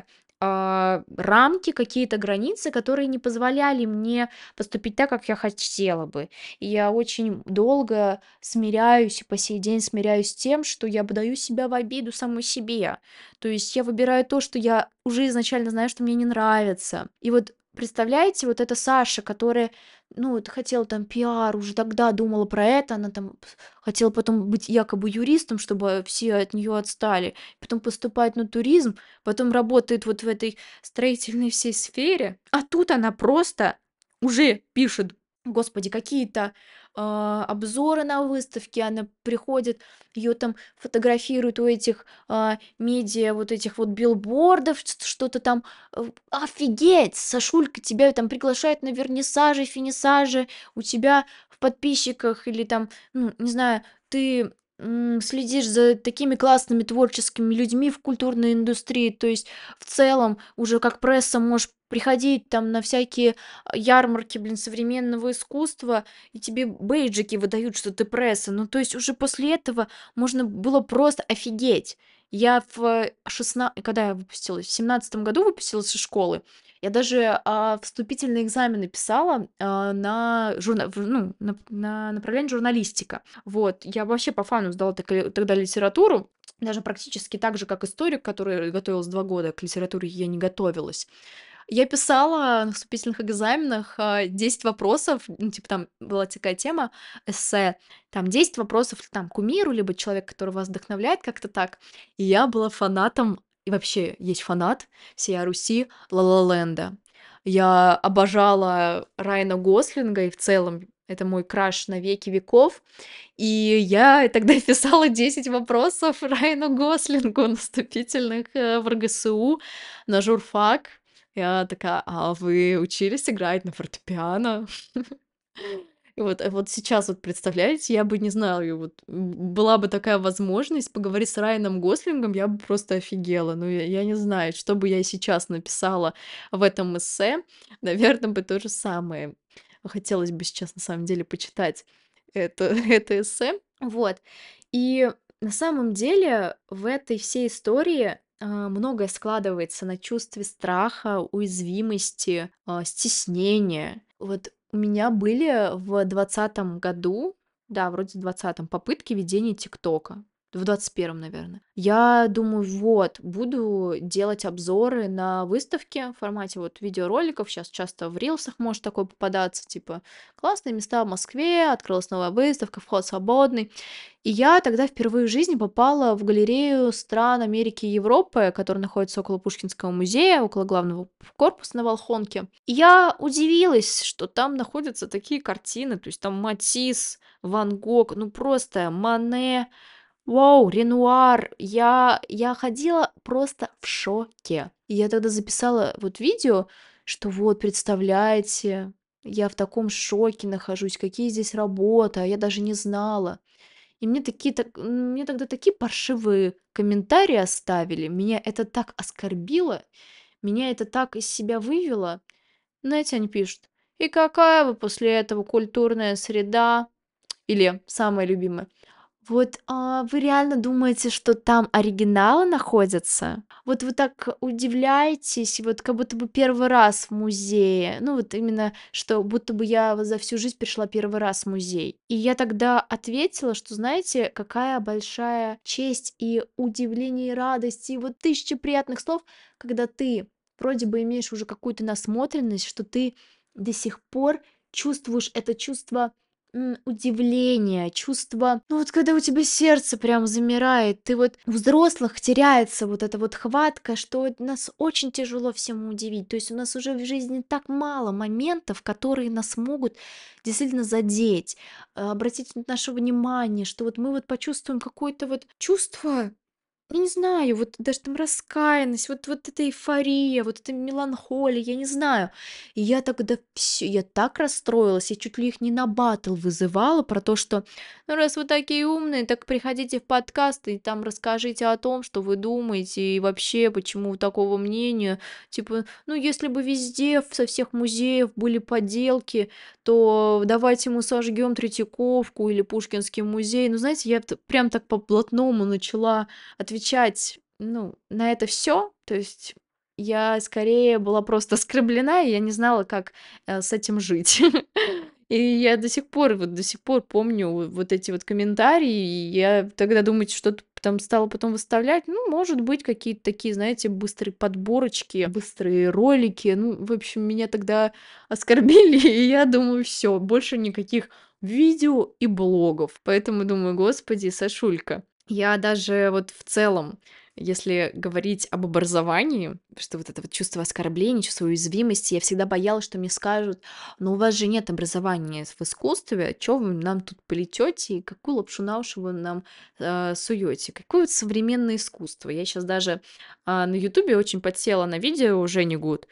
рамки, какие-то границы, которые не позволяли мне поступить так, как я хотела бы. И я очень долго смиряюсь и по сей день смиряюсь с тем, что я выдаю себя в обиду самой себе. То есть я выбираю то, что я уже изначально знаю, что мне не нравится. И вот представляете, вот эта Саша, которая, ну, вот хотела там пиар, уже тогда думала про это, она там хотела потом быть якобы юристом, чтобы все от нее отстали, потом поступает на туризм, потом работает вот в этой строительной всей сфере, а тут она просто уже пишет, господи, какие-то обзоры на выставки, она приходит, ее там фотографируют у этих медиа, вот этих вот билбордов, что-то там. Офигеть, Сашулька, тебя там приглашают на вернисажи, финисажи, у тебя в подписчиках или там, ну, не знаю, ты следишь за такими классными творческими людьми в культурной индустрии, то есть в целом уже как пресса можешь приходить там на всякие ярмарки, блин, современного искусства, и тебе бейджики выдают, что ты пресса. Ну, то есть уже после этого можно было просто офигеть. Я когда я выпустилась? В 17 году выпустилась из школы. Я даже вступительные экзамены писала ну, на направление журналистика. Вот, я вообще по фану сдала тогда литературу, даже практически так же, как историк, который готовилась 2 года, к литературе я не готовилась. Я писала на вступительных экзаменах 10 вопросов, ну, типа там была такая тема, эссе, там 10 вопросов там кумиру, либо человек, который вас вдохновляет, как-то так. И я была фанатом, и вообще есть фанат всей Руси Ла Ла Ленда. Я обожала Райана Гослинга, и в целом это мой краш на веки веков. И я тогда писала 10 вопросов Райану Гослингу на вступительных в РГСУ, на журфак. Я такая: "А вы учились играть на фортепиано?" И вот сейчас вот представляете, я бы не знаю, вот была бы такая возможность поговорить с Райаном Гослингом, я бы просто офигела. Ну, я не знаю, что бы я сейчас написала в этом эссе, наверно, бы то же самое. Хотелось бы сейчас на самом деле почитать это эссе. Вот. И на самом деле в этой всей истории многое складывается на чувстве страха, уязвимости, стеснения. Вот у меня были в 2020 году, да, вроде в 20 попытки ведения ТикТока. В 21, наверное. Я думаю, вот, буду делать обзоры на выставки в формате вот видеороликов. Сейчас часто в рилсах может такое попадаться, типа классные места в Москве, открылась новая выставка, вход свободный. И я тогда впервые в жизни попала в галерею стран Америки и Европы, которая находится около Пушкинского музея, около главного корпуса на Волхонке. И я удивилась, что там находятся такие картины, то есть там Матисс, Ван Гог, ну просто Мане, вау, Ренуар. Я ходила просто в шоке. И я тогда записала вот видео, что вот, представляете, я в таком шоке нахожусь, какие здесь работы, а я даже не знала. И мне тогда такие паршивые комментарии оставили, меня это так оскорбило, меня это так из себя вывело. Знаете, они пишут: "И какая вы после этого культурная среда?" Или самое любимое: Вот, вы реально думаете, что там оригиналы находятся? Вот вы так удивляетесь, вот как будто бы первый раз в музее. Ну, вот именно, что будто бы я вот за всю жизнь пришла первый раз в музей. И я тогда ответила, что, знаете, какая большая честь и удивление, и радость, и вот тысяча приятных слов, когда ты вроде бы имеешь уже какую-то насмотренность, что ты до сих пор чувствуешь это чувство удивление, чувство, ну вот когда у тебя сердце прям замирает, ты вот у взрослых теряется вот эта вот хватка, что нас очень тяжело всему удивить. То есть у нас уже в жизни так мало моментов, которые нас могут действительно задеть, обратить наше внимание, что вот мы вот почувствуем какое-то вот чувство, я не знаю, вот даже там раскаянность, вот эта эйфория, вот эта меланхолия, я не знаю. И я тогда всё, я так расстроилась, я чуть ли их не на баттл вызывала про то, что ну раз вы такие умные, так приходите в подкаст и там расскажите о том, что вы думаете и вообще почему вы такого мнения. Типа, ну если бы везде, со всех музеев были поделки, то давайте мы сожгем Третьяковку или Пушкинский музей. Ну знаете, я прям так по-блатному начала отвечать, ну, на это все, то есть я скорее была просто оскорблена, и я не знала, как, с этим жить. И я до сих пор, вот до сих пор помню вот эти вот комментарии, и я тогда думать, что-то там стала потом выставлять, ну, может быть, какие-то такие, знаете, быстрые подборочки, быстрые ролики. Ну, в общем, меня тогда оскорбили, и я думаю, все, больше никаких видео и блогов. Поэтому думаю: "Господи, Сашулька". Я даже вот в целом, если говорить об образовании, что вот это вот чувство оскорбления, чувство уязвимости, я всегда боялась, что мне скажут: "Ну, у вас же нет образования в искусстве, чё вы нам тут плетёте и какую лапшу на уши вы нам, суёте? Какое вот современное искусство?" Я сейчас даже, на "Ютубе" очень подсела на видео у Жени Гуд.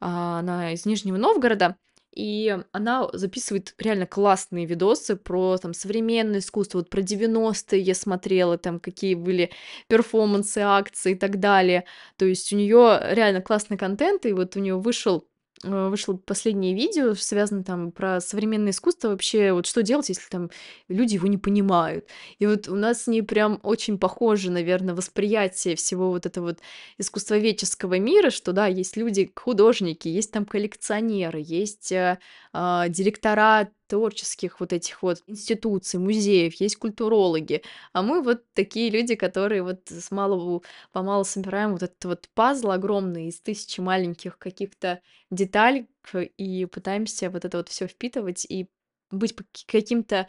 Она из Нижнего Новгорода, и она записывает реально классные видосы про там современное искусство, вот про 90-е я смотрела, там какие были перформансы, акции и так далее. То есть у нее реально классный контент, и вот у нее вышло последнее видео, связанное там про современное искусство, вообще вот что делать, если там люди его не понимают. И вот у нас с ней прям очень похоже, наверное, восприятие всего вот этого вот искусствоведческого мира, что да, есть люди, художники, есть там коллекционеры, есть директора творческих вот этих вот институций, музеев, есть культурологи, а мы вот такие люди, которые вот с малого помалу собираем вот этот вот пазл огромный из тысячи маленьких каких-то деталек и пытаемся вот это вот все впитывать и быть каким-то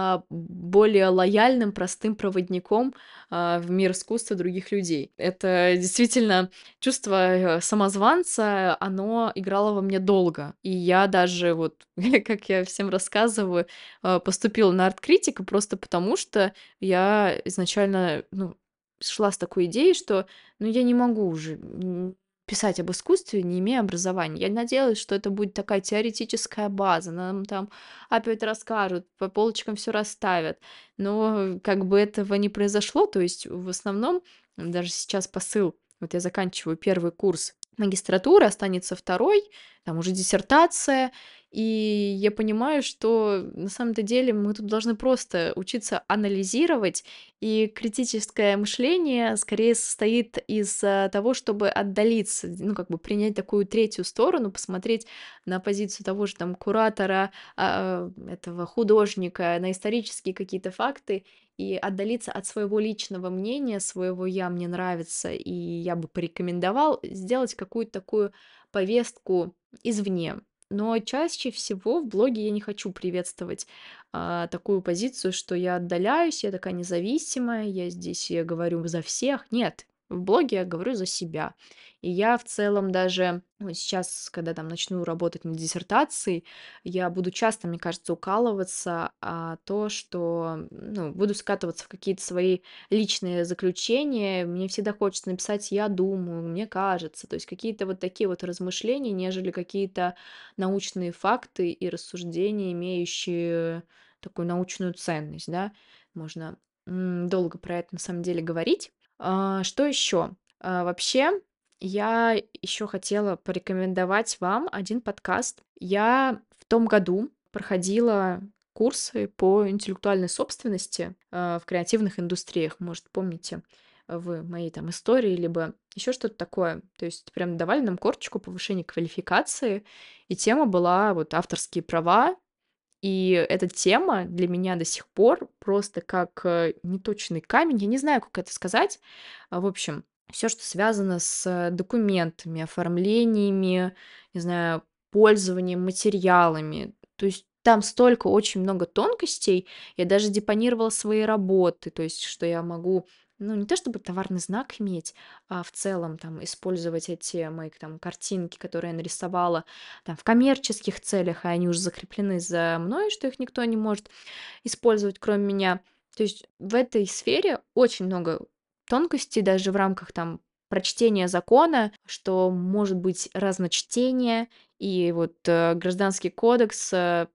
более лояльным, простым проводником в мир искусства других людей. Это действительно чувство самозванца, оно играло во мне долго. И я даже вот, как я всем рассказываю, поступила на арт-критика просто потому, что я изначально, ну, шла с такой идеей, что, ну, я не могу уже писать об искусстве, не имея образования. Я надеялась, что это будет такая теоретическая база, нам там опять расскажут, по полочкам все расставят. Но как бы этого не произошло, то есть в основном даже сейчас посыл, вот я заканчиваю первый курс магистратуры, останется второй, там уже диссертация, и я понимаю, что на самом-то деле мы тут должны просто учиться анализировать, и критическое мышление скорее состоит из того, чтобы отдалиться, ну, как бы принять такую третью сторону, посмотреть на позицию того же там куратора, этого художника, на исторические какие-то факты и отдалиться от своего личного мнения, своего "я", "мне нравится" и "я бы порекомендовал", сделать какую-то такую повестку извне. Но чаще всего в блоге я не хочу приветствовать, такую позицию, что я отдаляюсь, я такая независимая, я здесь я говорю за всех. Нет, в блоге я говорю за себя. И я в целом даже вот сейчас, когда там начну работать над диссертацией, я буду часто, мне кажется, укалываться, то, что, ну, буду скатываться в какие-то свои личные заключения. Мне всегда хочется написать "я думаю", "мне кажется". То есть какие-то вот такие вот размышления, нежели какие-то научные факты и рассуждения, имеющие такую научную ценность, да. Можно, долго про это на самом деле говорить. Что еще? Вообще, я еще хотела порекомендовать вам один подкаст. Я в том году проходила курсы по интеллектуальной собственности в креативных индустриях. Может, помните вы мои там истории, либо еще что-то такое. То есть прям давали нам корочку повышения квалификации, и тема была вот авторские права. И эта тема для меня до сих пор просто как неточный камень. Я не знаю, как это сказать. В общем, все, что связано с документами, оформлениями, не знаю, пользованием материалами. То есть там столько очень много тонкостей. Я даже депонировала свои работы, то есть что я могу, ну, не то чтобы товарный знак иметь, а в целом там использовать эти мои там картинки, которые я нарисовала там в коммерческих целях, и они уже закреплены за мной, что их никто не может использовать, кроме меня. То есть в этой сфере очень много тонкостей, даже в рамках там прочтения закона, что может быть разночтение, и вот гражданский кодекс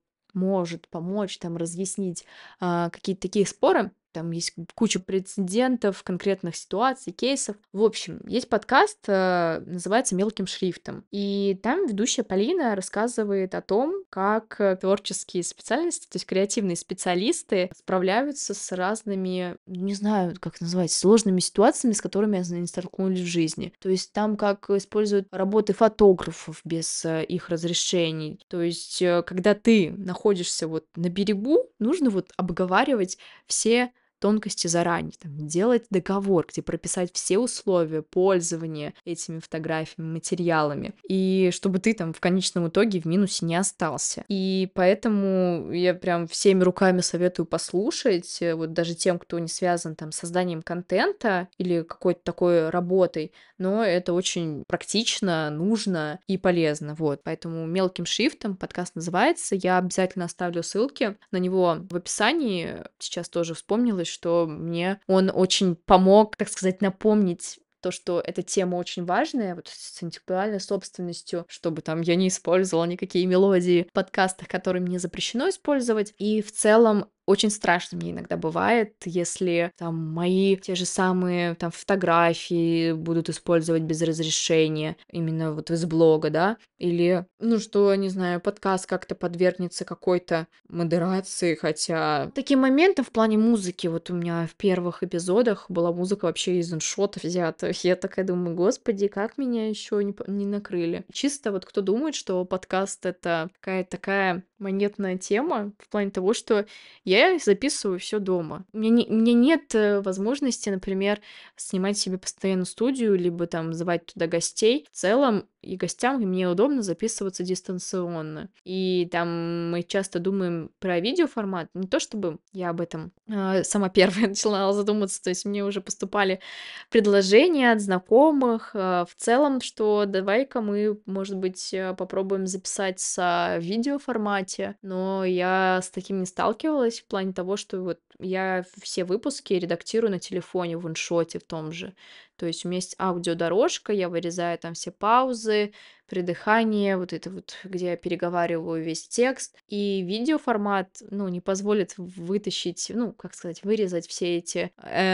может помочь там разъяснить какие-то такие споры. Там есть куча прецедентов, конкретных ситуаций, кейсов. В общем, есть подкаст, называется «Мелким шрифтом». И там ведущая Полина рассказывает о том, как творческие специальности, то есть креативные специалисты справляются с разными, не знаю, как это называть, сложными ситуациями, с которыми они столкнулись в жизни. То есть там как используют работы фотографов без их разрешений. То есть когда ты находишься вот на берегу, нужно вот обговаривать все тонкости заранее, там, делать договор, где прописать все условия пользования этими фотографиями, материалами, и чтобы ты там в конечном итоге в минусе не остался. И поэтому я прям всеми руками советую послушать, вот даже тем, кто не связан там с созданием контента или какой-то такой работой, но это очень практично, нужно и полезно, вот. Поэтому «Мелким шрифтом» подкаст называется, я обязательно оставлю ссылки на него в описании. Сейчас тоже вспомнилось, что мне он очень помог, так сказать, напомнить то, что эта тема очень важная, вот с интеллектуальной собственностью, чтобы там я не использовала никакие мелодии в подкастах, которые мне запрещено использовать. И в целом очень страшно мне иногда бывает, если там мои те же самые там фотографии будут использовать без разрешения, именно вот из блога, да, или, ну что, не знаю, подкаст как-то подвергнется какой-то модерации, хотя такие моменты в плане музыки, вот у меня в первых эпизодах была музыка вообще из иншотов взята, я такая думаю, господи, как меня еще не накрыли. Чисто вот кто думает, что подкаст это какая-то такая монетная тема в плане того, что я записываю все дома. У меня нет возможности, например, снимать себе постоянно студию, либо там звать туда гостей. В целом и гостям, и мне удобно записываться дистанционно. И там мы часто думаем про видеоформат. Не то чтобы я об этом сама первая начала задумываться, то есть мне уже поступали предложения от знакомых в целом, что давай-ка мы, может быть, попробуем записать в видеоформате, но я с таким не сталкивалась в плане того, что вот я все выпуски редактирую на телефоне в иншоте в том же. То есть у меня есть аудиодорожка, я вырезаю там все паузы, придыхание, вот это вот, где я переговариваю весь текст. И видеоформат, ну, не позволит вытащить, ну, как сказать, вырезать все эти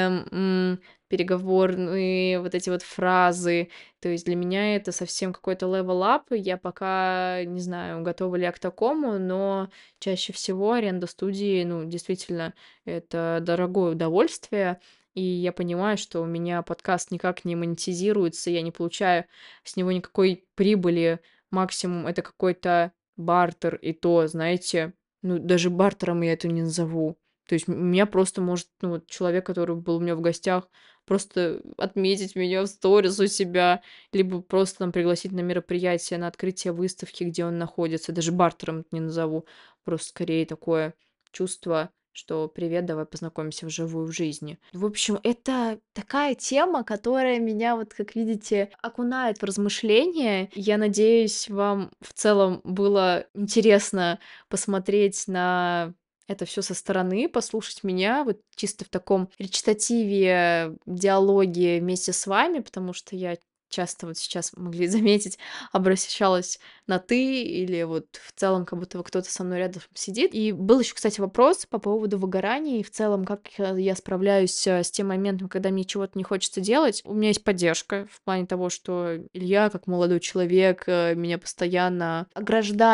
переговорные вот эти вот фразы. То есть для меня это совсем какой-то level up. Я пока не знаю, готова ли я к такому, но чаще всего аренда студии, ну, действительно, это дорогое удовольствие. И я понимаю, что у меня подкаст никак не монетизируется, я не получаю с него никакой прибыли. Максимум это какой-то бартер, и то, знаете, ну, даже бартером я это не назову. То есть меня просто может, ну, вот человек, который был у меня в гостях, просто отметить меня в сторис у себя, либо просто там пригласить на мероприятие, на открытие выставки, где он находится. Даже бартером это не назову. Просто скорее такое чувство, что привет, давай познакомимся вживую в жизни. В общем, это такая тема, которая меня, вот как видите, окунает в размышления. Я надеюсь, вам в целом было интересно посмотреть на это все со стороны, послушать меня вот чисто в таком речитативе, диалоге вместе с вами, потому что я часто вот сейчас могли заметить, обращалась на ты или вот в целом как будто бы кто-то со мной рядом сидит. И был еще, кстати, вопрос по поводу выгорания и в целом, как я справляюсь с тем моментом, когда мне чего-то не хочется делать. У меня есть поддержка в плане того, что Илья, как молодой человек, меня постоянно ограждает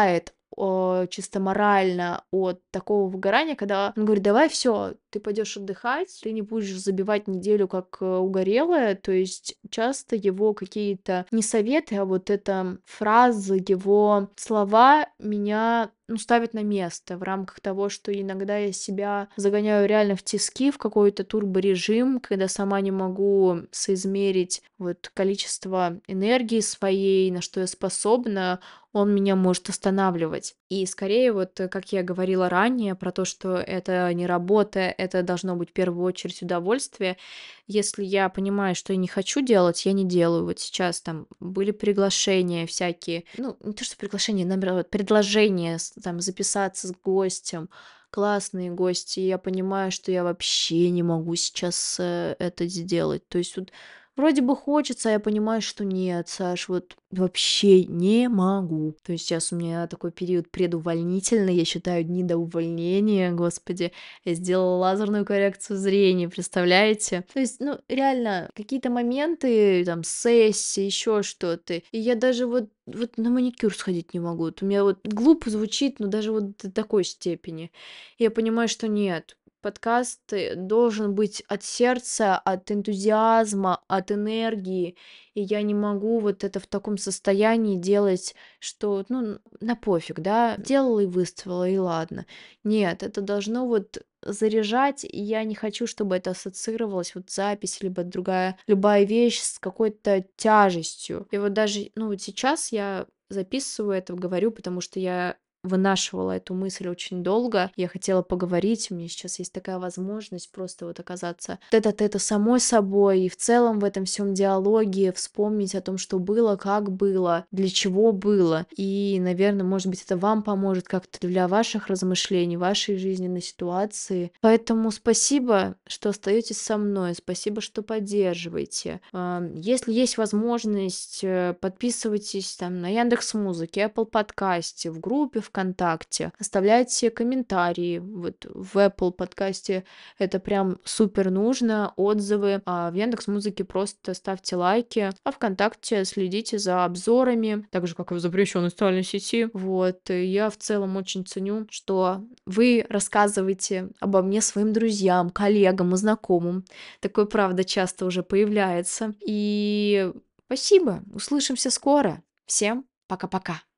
чисто морально от такого выгорания, когда он говорит: "Давай все, ты пойдешь отдыхать, ты не будешь забивать неделю как, угорелая". То есть часто его какие-то не советы, а вот эта фраза, его слова меня, ну, ставят на место в рамках того, что иногда я себя загоняю реально в тиски, в какой-то турборежим, когда сама не могу соизмерить вот количество энергии своей, на что я способна, он меня может останавливать. И скорее, вот, как я говорила ранее, про то, что это не работа, это должно быть в первую очередь удовольствие. Если я понимаю, что я не хочу делать, я не делаю. Вот сейчас там были приглашения всякие, ну, не то, что приглашения, наоборот, предложения там записаться с гостем, классные гости, и я понимаю, что я вообще не могу сейчас это сделать. То есть вот вроде бы хочется, а я понимаю, что нет, Саш, вот вообще не могу. То есть сейчас у меня такой период предувольнительный, я считаю дни до увольнения, господи. Я сделала лазерную коррекцию зрения, представляете? То есть, ну, реально, какие-то моменты, там, сессии, еще что-то. И я даже вот на маникюр сходить не могу. Вот у меня вот глупо звучит, но даже вот до такой степени. Я понимаю, что нет. Подкаст должен быть от сердца, от энтузиазма, от энергии. И я не могу вот это в таком состоянии делать, что, ну, на пофиг, да, делала и выставила, и ладно. Нет, это должно вот заряжать, и я не хочу, чтобы это ассоциировалось, вот запись, либо другая, любая вещь с какой-то тяжестью. И вот даже, ну, вот сейчас я записываю это, говорю, потому что я вынашивала эту мысль очень долго. Я хотела поговорить, у меня сейчас есть такая возможность просто вот оказаться тет-а-тета самой собой и в целом в этом всем диалоге вспомнить о том, что было, как было, для чего было. И, наверное, может быть, это вам поможет как-то для ваших размышлений, вашей жизненной ситуации. Поэтому спасибо, что остаетесь со мной, спасибо, что поддерживаете. Если есть возможность, подписывайтесь там на Яндекс.Музыке, Apple подкасте, в группе ВКонтакте, оставляйте комментарии. Вот в Apple подкасте это прям супер нужно, отзывы, а в Яндекс.Музыке просто ставьте лайки, а ВКонтакте следите за обзорами, так же, как и в запрещенной социальной сети. Вот, и я в целом очень ценю, что вы рассказываете обо мне своим друзьям, коллегам и знакомым. Такое, правда, часто уже появляется. И спасибо, услышимся скоро. Всем пока-пока.